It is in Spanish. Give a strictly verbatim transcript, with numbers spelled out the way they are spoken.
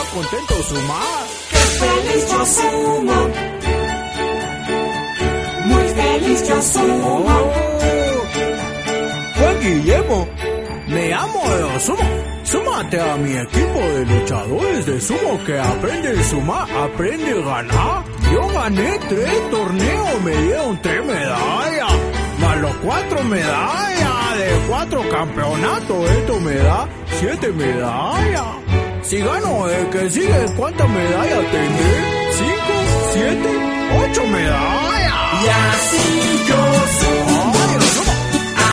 contento sumar. ¡Qué feliz yo sumo! Muy feliz yo sumo. Oh, Juan Guillermo, me amo de sumo. Súmate a mi equipo de luchadores de sumo que aprende a sumar, aprende a ganar. Yo gané tres torneos, me dieron tres medallas, más los cuatro medallas de cuatro campeonatos. Esto me da siete medallas. Si gano el que sigue, ¿cuántas medallas tendré? ¿Cinco? ¿Siete? ¿Ocho medallas? Y así yo sumo.